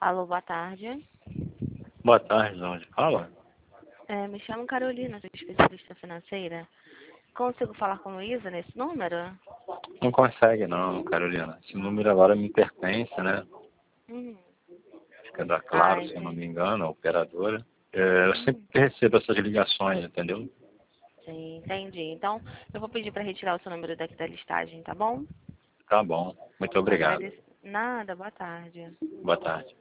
Alô, boa tarde. Boa tarde, onde fala? Me chamo Carolina, sou especialista financeira. Consigo falar com Luísa nesse número? Não consegue não, Carolina. Esse número agora me pertence, né? Hum. Acho que é da Ah, Claro, se eu não me entendi. engano, a operadora. Eu sempre recebo essas ligações, entendeu? Sim, entendi. Então, eu vou pedir para retirar o seu número daqui da listagem, tá bom? Tá bom. Muito obrigado. Agradeço. Nada, boa tarde. Boa tarde.